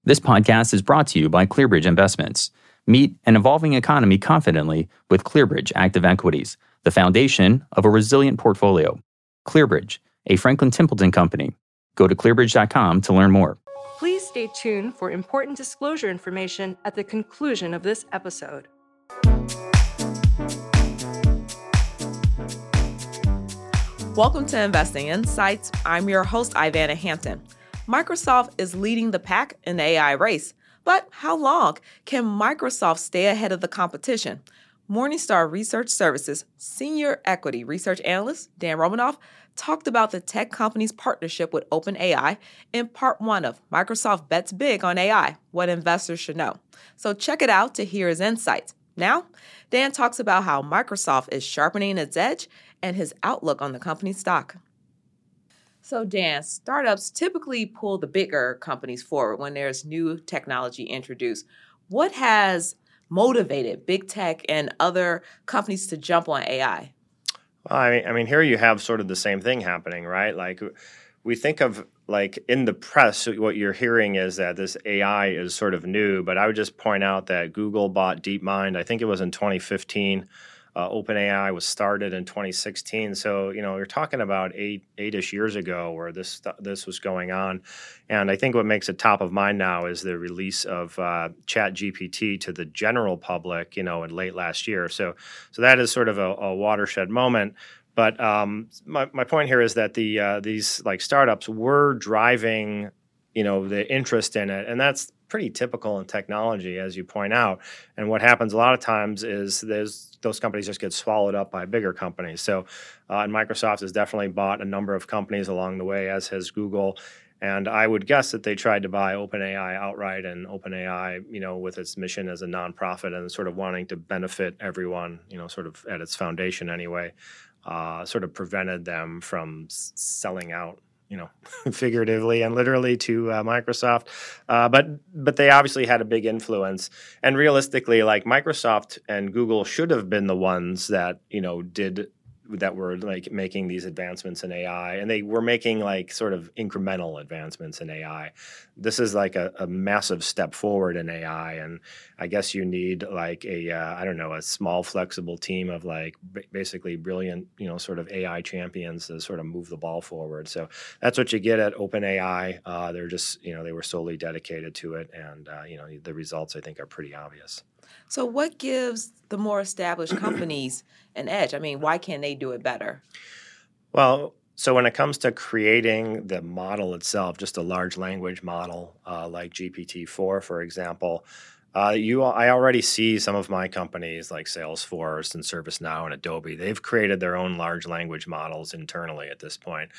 This podcast is brought to you by ClearBridge Investments. Meet an evolving economy confidently with ClearBridge Active Equities, the foundation of a resilient portfolio. ClearBridge, a Franklin Templeton company. Go to clearbridge.com to learn more. Please stay tuned for important disclosure information at the conclusion of this episode. Welcome to Investing Insights. I'm your host, Ivana Hampton. Microsoft is leading the pack in the AI race, but how long can Microsoft stay ahead of the competition? Morningstar Research Services Senior Equity Research Analyst Dan Romanoff talked about the tech company's partnership with OpenAI in part one of Microsoft Bets Big on AI, What Investors Should Know. So check it out to hear his insights. Now, Dan talks about how Microsoft is sharpening its edge and his outlook on the company's stock. So Dan, startups typically pull the bigger companies forward when there's new technology introduced. What has motivated big tech and other companies to jump on AI? Well, I mean, here you have sort of the same thing happening, right? Like we think of like in the press, what you're hearing is that this AI is sort of new, but I would just point out that Google bought DeepMind. I think it was in 2015. OpenAI was started in 2016, so you're talking about eight-ish years ago where this was going on, and I think what makes it top of mind now is the release of ChatGPT to the general public, in late last year. So that is sort of a watershed moment. But my point here is that these like startups were driving the interest in it, and that's pretty typical in technology, as you point out. And what happens a lot of times is those companies just get swallowed up by bigger companies. So and Microsoft has definitely bought a number of companies along the way, as has Google. And I would guess that they tried to buy OpenAI outright, and OpenAI, with its mission as a nonprofit and sort of wanting to benefit everyone, sort of at its foundation anyway, sort of prevented them from selling out, figuratively and literally to Microsoft. But they obviously had a big influence. And realistically, like Microsoft and Google should have been the ones that, were like making these advancements in AI, and they were making like sort of incremental advancements in AI. This is like a massive step forward in AI, and I guess you need like a small flexible team of like basically brilliant, sort of AI champions to sort of move the ball forward. So that's what you get at OpenAI. They're just, they were solely dedicated to it, and the results I think are pretty obvious. So what gives the more established companies an edge? I mean, why can't they do it better? Well, so when it comes to creating the model itself, just a large language model like GPT-4, for example, I already see some of my companies like Salesforce and ServiceNow and Adobe. They've created their own large language models internally at this point.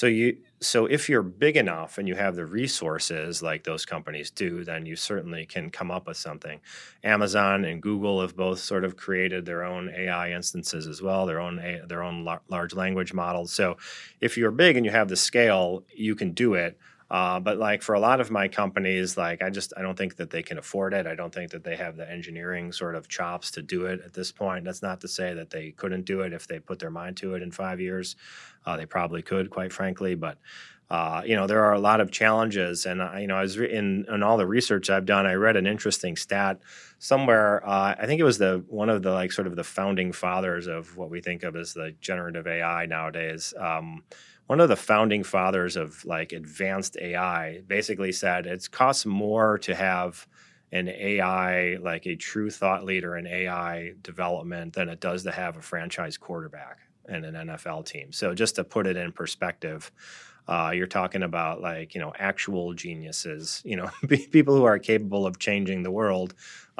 So if you're big enough and you have the resources like those companies do, then you certainly can come up with something. Amazon and Google have both sort of created their own AI instances as well, their own large language models. So if you're big and you have the scale, you can do it. But like for a lot of my companies, like I don't think that they can afford it. I don't think that they have the engineering sort of chops to do it at this point. That's not to say that they couldn't do it if they put their mind to it in 5 years. They probably could, quite frankly. But there are a lot of challenges, and I was in all the research I've done, I read an interesting stat somewhere. I think it was one of the like sort of the founding fathers of what we think of as the generative AI nowadays. One of the founding fathers of like advanced AI basically said it costs more to have an AI, like a true thought leader in AI development, than it does to have a franchise quarterback and an NFL team. So just to put it in perspective, you're talking about like, actual geniuses, people who are capable of changing the world.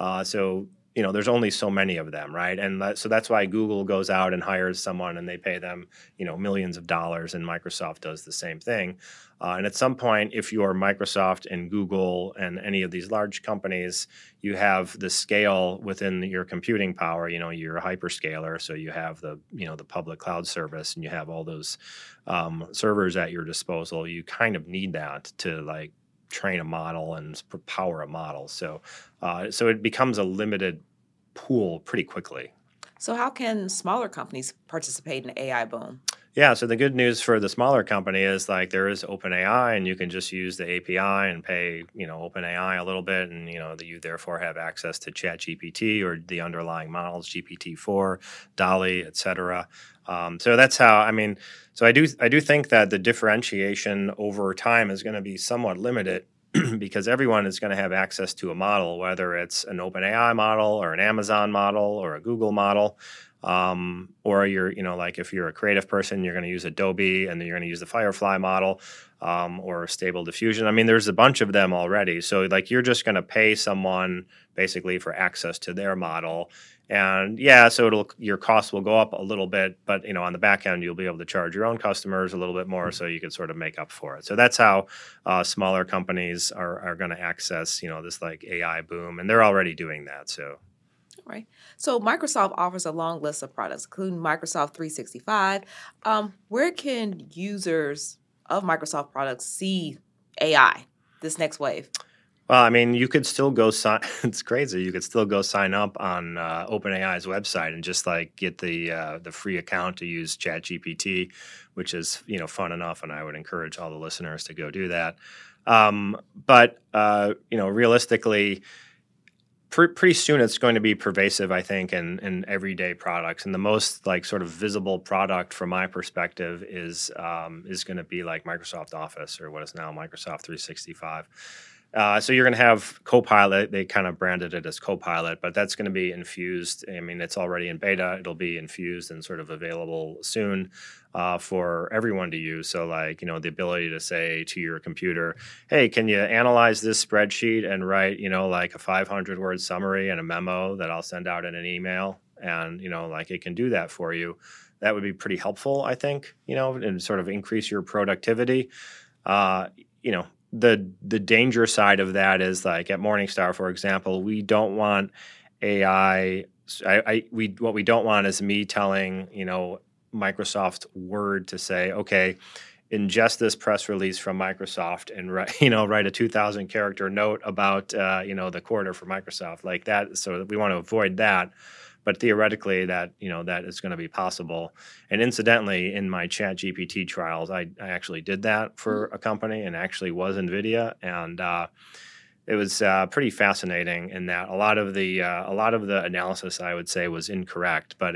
There's only so many of them, right? And so that's why Google goes out and hires someone and they pay them, millions of dollars, and Microsoft does the same thing. And at some point, if you're Microsoft and Google and any of these large companies, you have the scale within your computing power, you're a hyperscaler, so you have the public cloud service and you have all those servers at your disposal. You kind of need that to like train a model and power a model. So it becomes a limited pool pretty quickly. So how can smaller companies participate in the AI boom? Yeah, so the good news for the smaller company is like there is OpenAI, and you can just use the API and pay, OpenAI a little bit, and you therefore have access to ChatGPT or the underlying models, GPT-4, DALL-E, et cetera. So that's how. So I do think that the differentiation over time is going to be somewhat limited because everyone is going to have access to a model, whether it's an OpenAI model or an Amazon model or a Google model. Or you're, like if you're a creative person, you're going to use Adobe and then you're going to use the Firefly model, or Stable Diffusion. There's a bunch of them already. So like you're just going to pay someone basically for access to their model. And so your costs will go up a little bit, but on the back end, you'll be able to charge your own customers a little bit more so you can sort of make up for it. So that's how smaller companies are going to access, this like AI boom. And they're already doing that. So. Right. So Microsoft offers a long list of products, including Microsoft 365. Where can users of Microsoft products see AI, this next wave? Well, you could still go sign. It's crazy. You could still go sign up on OpenAI's website and just like get the free account to use ChatGPT, which is fun enough, and I would encourage all the listeners to go do that. But realistically, pretty soon it's going to be pervasive, I think, in everyday products. And the most like sort of visible product from my perspective is going to be like Microsoft Office, or what is now Microsoft 365. So you're going to have Copilot. They kind of branded it as Copilot, but that's going to be infused. It's already in beta. It'll be infused and sort of available soon for everyone to use. So like, the ability to say to your computer, hey, can you analyze this spreadsheet and write, like a 500-word summary and a memo that I'll send out in an email? And, like it can do that for you. That would be pretty helpful, I think, and sort of increase your productivity. The danger side of that is like at Morningstar, for example, we don't want AI. What we don't want is me telling, Microsoft Word to say, okay, ingest this press release from Microsoft and write a 2,000 character note about, the quarter for Microsoft like that. So we want to avoid that. But theoretically, that is going to be possible. And incidentally, in my ChatGPT trials, I actually did that for a company, and actually was NVIDIA, and it was pretty fascinating. In that a lot of the analysis, I would say, was incorrect, but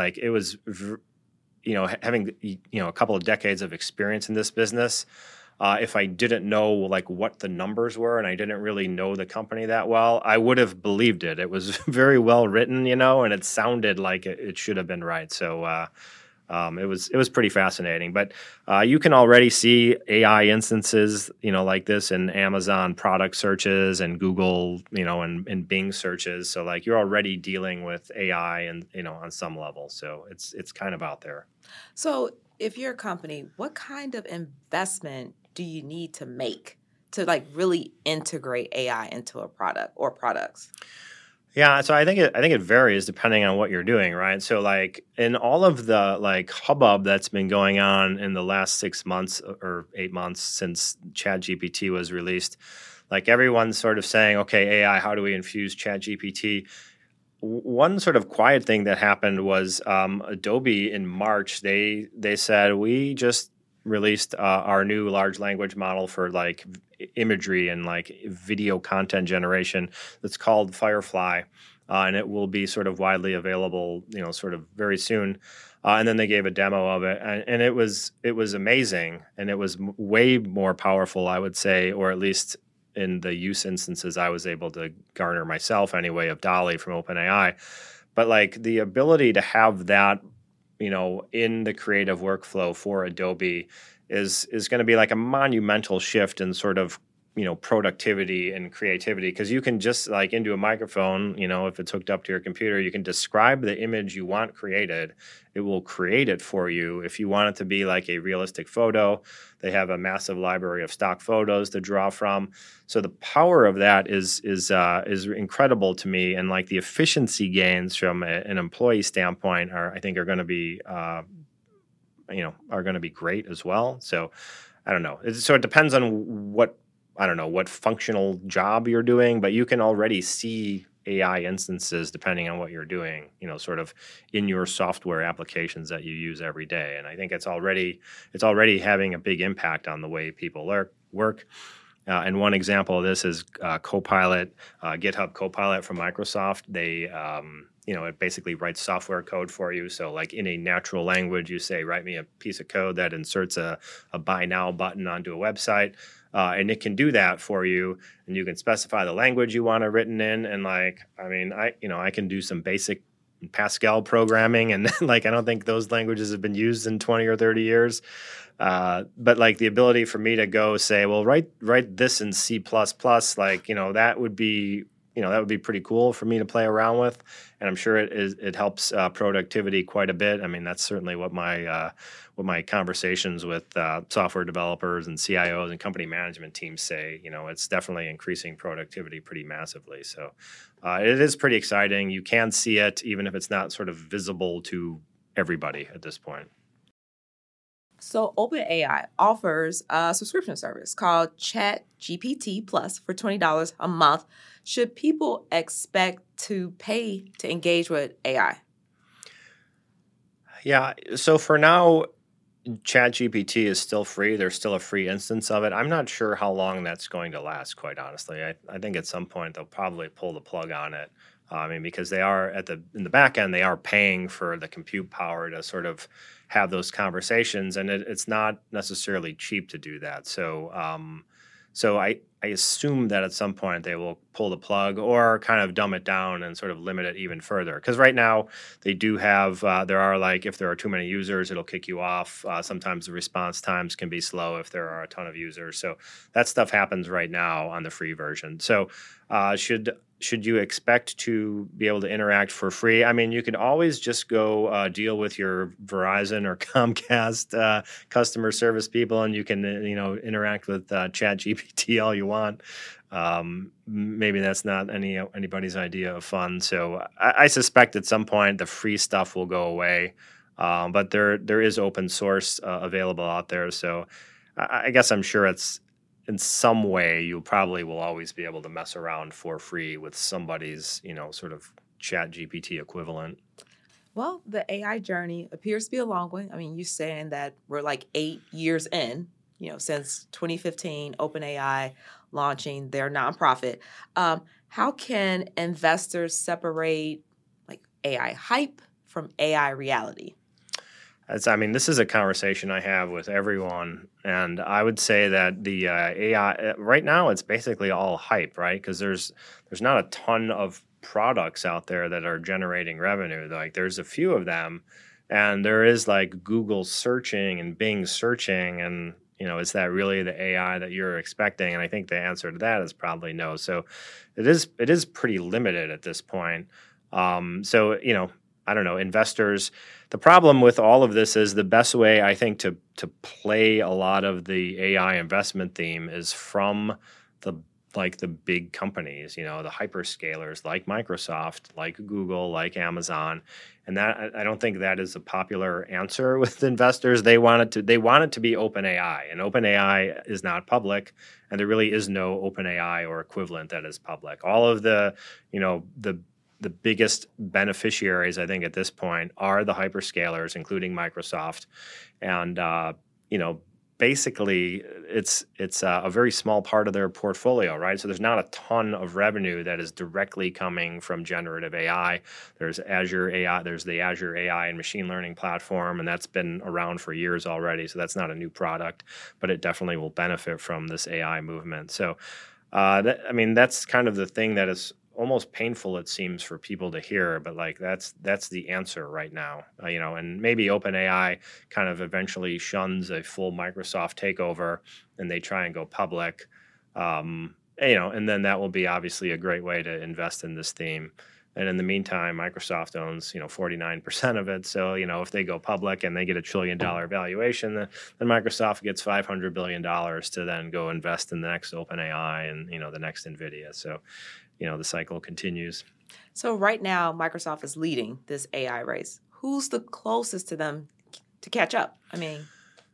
having a couple of decades of experience in this business. If I didn't know like what the numbers were and I didn't really know the company that well, I would have believed it. It was very well written, and it sounded like it should have been right. So it was pretty fascinating. But you can already see AI instances, like this in Amazon product searches and Google, and Bing searches. So like you're already dealing with AI and on some level. So it's kind of out there. So if you're a company, what kind of investment do you need to make to like really integrate AI into a product or products? Yeah, so I think it varies depending on what you're doing, right? So like in all of the like hubbub that's been going on in the last 6 months or 8 months since ChatGPT was released, like everyone's sort of saying, okay, AI, how do we infuse ChatGPT? One sort of quiet thing that happened was Adobe in March, they said, we just released our new large language model for like imagery and like video content generation that's called Firefly, and it will be sort of widely available, sort of very soon. And then they gave a demo of it, and it was amazing, and it was way more powerful, I would say, or at least in the use instances I was able to garner myself anyway, of DALL-E from OpenAI. But like the ability to have that, in the creative workflow for Adobe is going to be like a monumental shift in sort of, productivity and creativity, because you can just like into a microphone, if it's hooked up to your computer, you can describe the image you want created. It will create it for you. If you want it to be like a realistic photo, they have a massive library of stock photos to draw from. So the power of that is incredible to me, and like the efficiency gains from an employee standpoint are going to be great as well. So I don't know. So it depends on what functional job you're doing, but you can already see AI instances depending on what you're doing, sort of in your software applications that you use every day. And I think it's already having a big impact on the way people work. And one example of this is Copilot, GitHub Copilot from Microsoft. They it basically writes software code for you. So like in a natural language, you say, write me a piece of code that inserts a buy now button onto a website. And it can do that for you, and you can specify the language you want it written in. And I can do some basic Pascal programming, and I don't think those languages have been used in 20 or 30 years. But like the ability for me to go say, well, write this in C++, that would be pretty cool for me to play around with. And I'm sure it helps productivity quite a bit. I mean, that's certainly what my conversations with software developers and CIOs and company management teams say. It's definitely increasing productivity pretty massively. So it is pretty exciting. You can see it, even if it's not sort of visible to everybody at this point. So OpenAI offers a subscription service called ChatGPT Plus for $20 a month. Should people expect to pay to engage with AI? Yeah. So for now, ChatGPT is still free. There's still a free instance of it. I'm not sure how long that's going to last, quite honestly. I think at some point they'll probably pull the plug on it. Because they are in the back end, they are paying for the compute power to sort of have those conversations, and it's not necessarily cheap to do that. So I assume that at some point they will pull the plug or kind of dumb it down and sort of limit it even further. Because right now they do have, if there are too many users, it'll kick you off. Sometimes the response times can be slow if there are a ton of users. So that stuff happens right now on the free version. So should you expect to be able to interact for free? I mean, you can always just go deal with your Verizon or Comcast customer service people, and you can interact with ChatGPT all you want. Maybe that's not anybody's idea of fun. So I suspect at some point the free stuff will go away, but there is open source available out there. So I guess I'm sure it's, in some way, you probably will always be able to mess around for free with somebody's, sort of ChatGPT equivalent. Well, the AI journey appears to be a long one. I mean, you're saying that we're like 8 years in, since 2015, OpenAI launching their nonprofit. How can investors separate like AI hype from AI reality? This is a conversation I have with everyone, and I would say that the AI right now it's basically all hype, right? Because there's not a ton of products out there that are generating revenue. Like there's a few of them, and there is like Google searching and Bing searching, and is that really the AI that you're expecting? And I think the answer to that is probably no. So it is pretty limited at this point. I don't know, investors. The problem with all of this is the best way, I think, to play a lot of the AI investment theme is from the big companies, the hyperscalers like Microsoft, like Google, like Amazon. And that I don't think that is a popular answer with investors. They want it to be OpenAI, and OpenAI is not public, and there really is no OpenAI or equivalent that is public. All of the biggest beneficiaries, I think, at this point are the hyperscalers, including Microsoft. And, basically it's a very small part of their portfolio, right? So there's not a ton of revenue that is directly coming from generative AI. There's Azure AI, there's the Azure AI and machine learning platform, and that's been around for years already. So that's not a new product, but it definitely will benefit from this AI movement. So, that's kind of the thing that is almost painful, it seems, for people to hear, but that's the answer right now, and maybe OpenAI kind of eventually shuns a full Microsoft takeover and they try and go public, and then that will be obviously a great way to invest in this theme. And in the meantime, Microsoft owns 49% of it. So if they go public and they get $1 trillion valuation, then Microsoft gets $500 billion to then go invest in the next OpenAI and the next NVIDIA. So the cycle continues. So right now, Microsoft is leading this AI race. Who's the closest to them to catch up?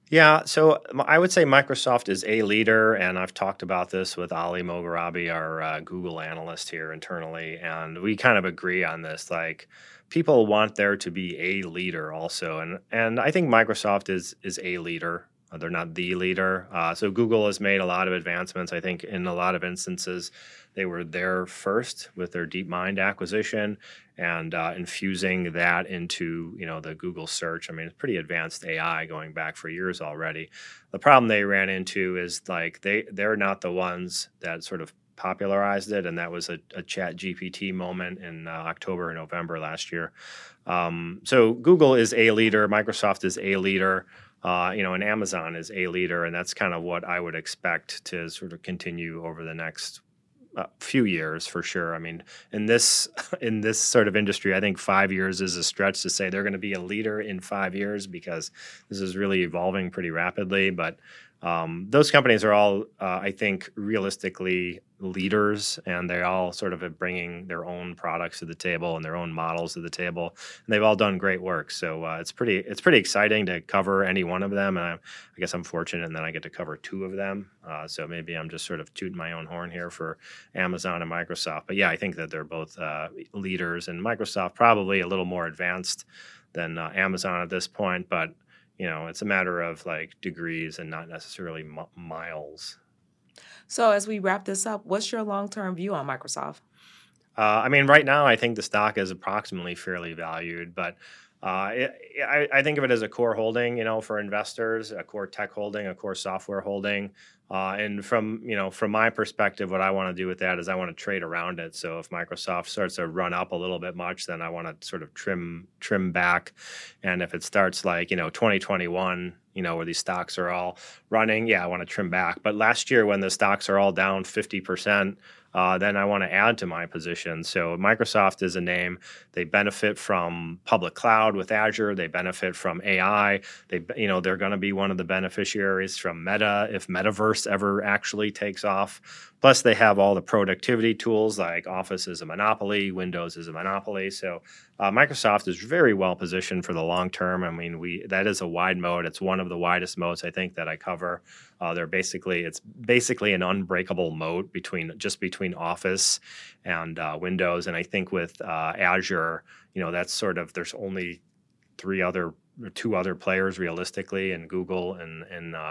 Yeah, so I would say Microsoft is a leader, and I've talked about this with Ali Mogharabi, our Google analyst here internally, and we kind of agree on this. Like, people want there to be a leader also, and I think Microsoft is a leader. They're not the leader. So Google has made a lot of advancements. I think in a lot of instances, they were there first with their DeepMind acquisition and infusing that into the Google search. I mean, it's pretty advanced AI going back for years already. The problem they ran into is like they're not the ones that sort of popularized it, and that was a Chat GPT moment in October and November last year. So Google is a leader, Microsoft is a leader. And Amazon is a leader, and that's kind of what I would expect to sort of continue over the next few years for sure. I mean, in this sort of industry, I think 5 years is a stretch to say they're going to be a leader in 5 years because this is really evolving pretty rapidly. But those companies are all, I think, realistically leaders, and they're all sort of bringing their own products to the table and their own models to the table, and they've all done great work. So it's pretty exciting to cover any one of them, and I guess I'm fortunate in that I get to cover two of them. So maybe I'm just sort of tooting my own horn here for Amazon and Microsoft. But yeah, I think that they're both leaders, and Microsoft probably a little more advanced than Amazon at this point, but it's a matter of like degrees and not necessarily miles. So as we wrap this up, what's your long-term view on Microsoft? I mean, right now, I think the stock is approximately fairly valued, but I think of it as a core holding, for investors, a core tech holding, a core software holding. And from my perspective, what I want to do with that is I want to trade around it. So if Microsoft starts to run up a little bit much, then I want to sort of trim back. And if it starts like, 2021, where these stocks are all running, I want to trim back. But last year when the stocks are all down 50%, then I want to add to my position. So Microsoft is a name. They benefit from public cloud with Azure. They benefit from AI. They're going to be one of the beneficiaries from Meta if Metaverse ever actually takes off. Plus, they have all the productivity tools like Office is a monopoly, Windows is a monopoly. So Microsoft is very well positioned for the long term. I mean, that is a wide moat. It's one of the widest moats I think that I cover. It's basically an unbreakable moat between Office and Windows. And I think with Azure, that's sort of there's only two other players realistically, and Google and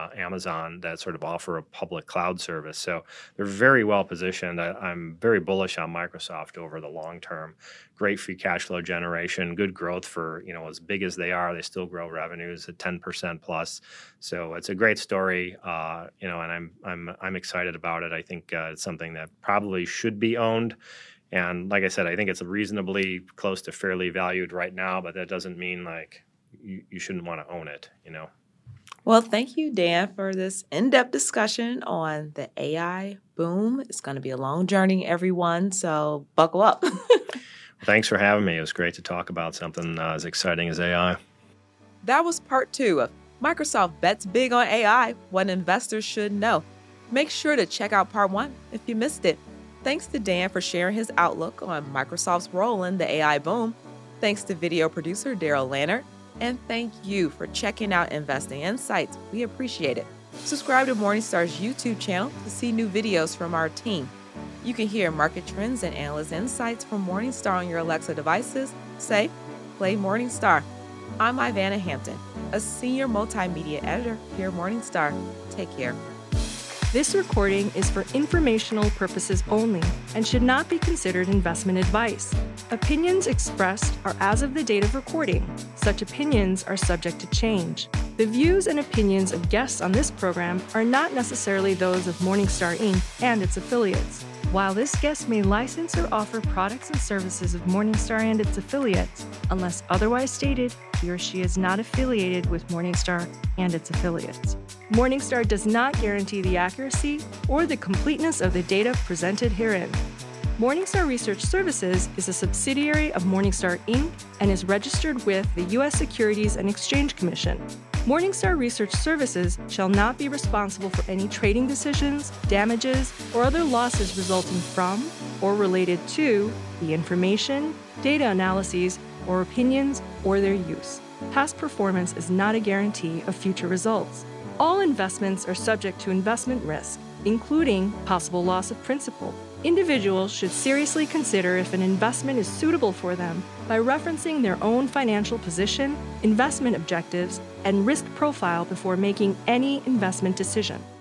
Amazon that sort of offer a public cloud service. So they're very well positioned. I'm very bullish on Microsoft over the long term. Great free cash flow generation, good growth for, as big as they are, they still grow revenues at 10% plus. So it's a great story, and I'm excited about it. I think it's something that probably should be owned. And like I said, I think it's reasonably close to fairly valued right now, but that doesn't mean like you shouldn't want to own it, Well, thank you, Dan, for this in-depth discussion on the AI boom. It's going to be a long journey, everyone, so buckle up. Thanks for having me. It was great to talk about something as exciting as AI. That was part 2 of Microsoft Bets Big on AI, What Investors Should Know. Make sure to check out part 1 if you missed it. Thanks to Dan for sharing his outlook on Microsoft's role in the AI boom. Thanks to video producer Daryl Lannert. And thank you for checking out Investing Insights. We appreciate it. Subscribe to Morningstar's YouTube channel to see new videos from our team. You can hear market trends and analyst insights from Morningstar on your Alexa devices. Say, play Morningstar. I'm Ivana Hampton, a senior multimedia editor here at Morningstar. Take care. This recording is for informational purposes only and should not be considered investment advice. Opinions expressed are as of the date of recording. Such opinions are subject to change. The views and opinions of guests on this program are not necessarily those of Morningstar Inc. and its affiliates. While this guest may license or offer products and services of Morningstar and its affiliates, unless otherwise stated, he or she is not affiliated with Morningstar and its affiliates. Morningstar does not guarantee the accuracy or the completeness of the data presented herein. Morningstar Research Services is a subsidiary of Morningstar Inc. and is registered with the U.S. Securities and Exchange Commission. Morningstar Research Services shall not be responsible for any trading decisions, damages, or other losses resulting from or related to the information, data analyses, or opinions or their use. Past performance is not a guarantee of future results. All investments are subject to investment risk, including possible loss of principal. Individuals should seriously consider if an investment is suitable for them by referencing their own financial position, investment objectives, and risk profile before making any investment decision.